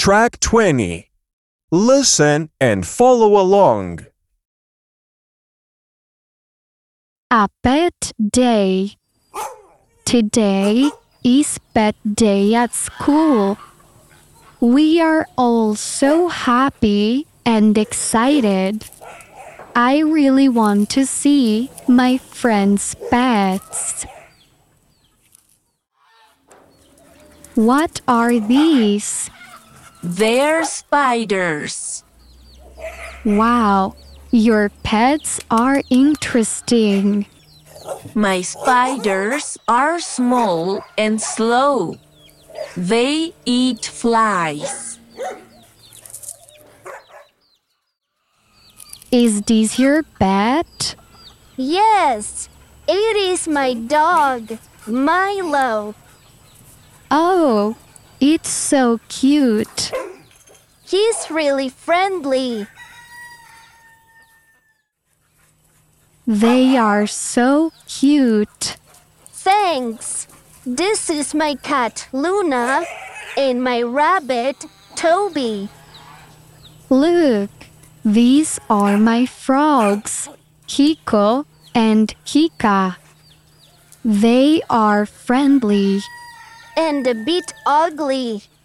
Track 20. Listen and follow along. A pet day. Today is pet day at school. We are all so happy and excited. I really want to see my friends' pets. What are these? They're spiders. Wow, your pets are interesting. My spiders are small and slow. They eat flies. Is this your pet? Yes, it is my dog, Milo. Oh, it's so cute. He's really friendly. They are so cute. Thanks. This is my cat, Luna, and my rabbit, Toby. Look, these are my frogs, Kiko and Kika. They are friendly. And a bit ugly.